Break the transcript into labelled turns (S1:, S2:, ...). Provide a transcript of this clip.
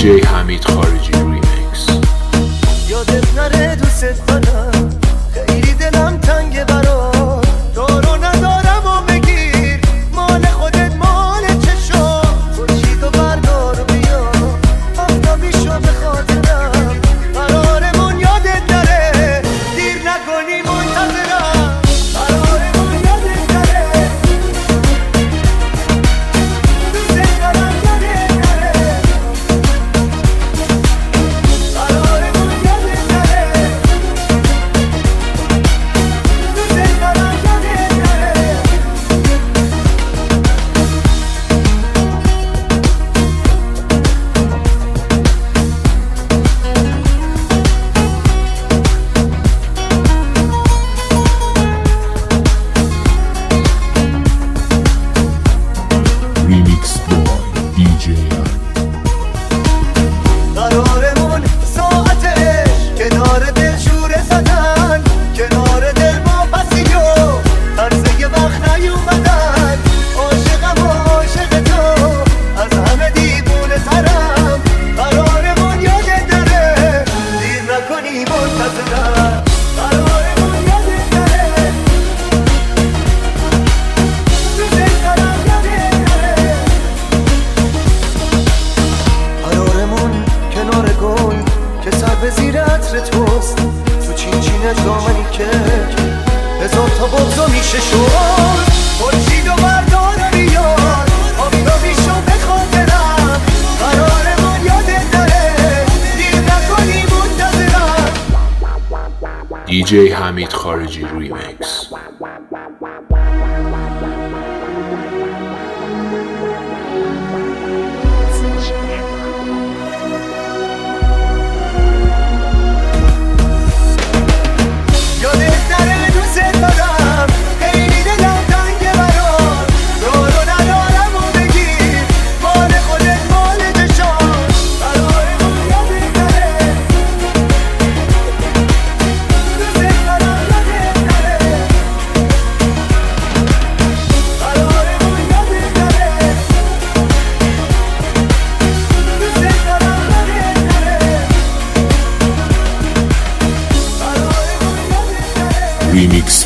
S1: دیجی حمید خارجی ریمیکس.
S2: یادت نره دوست دارم، خیلی دلم تنگه برات، دارو ندارم و بگیر مال خودت مال چشم، خورشید و بردار و بیا آفتابی شو به خاطرم، قرارمون یادت نره دیر نکنی منتظرم، قرارمون یادت نره دوست دارم یادت نره، قرارمون یادت نره دوست دارم یادت نره.
S1: ریمیکس بای دیجی
S2: قرارمون ساعتش کنار دل شوره زدن، کنار دل با پسیو عرضه وقت نیومدن، عاشقم و عاشق تو از همه دیوونه ترم، قرارمون یادت نره دیر نکنی منتظرم، قرارمون یادت نره دوست دارم یادت نره. قرارمون کنار گل که سر به زیر عطر توست، تو چین دامنی کک هزار تا بغضا میشه شد، خورشید و بردار و بیار آفتابی شو به خاطرم، قرارمون یادت نره دیر نکنی منتظرم.
S1: دیجی حمید خارجی ریمیکس.
S2: یادت نره دوست دارم، خیلی دلم تنگه برات، دارو ندارم و بگیر مال خودت مال چشام، قرارمون یادت نره دوست دارم یادت نره، قرارمون یادت نره دوست دارم یادت نره، قرارمون یادت نره.
S1: ریمیکس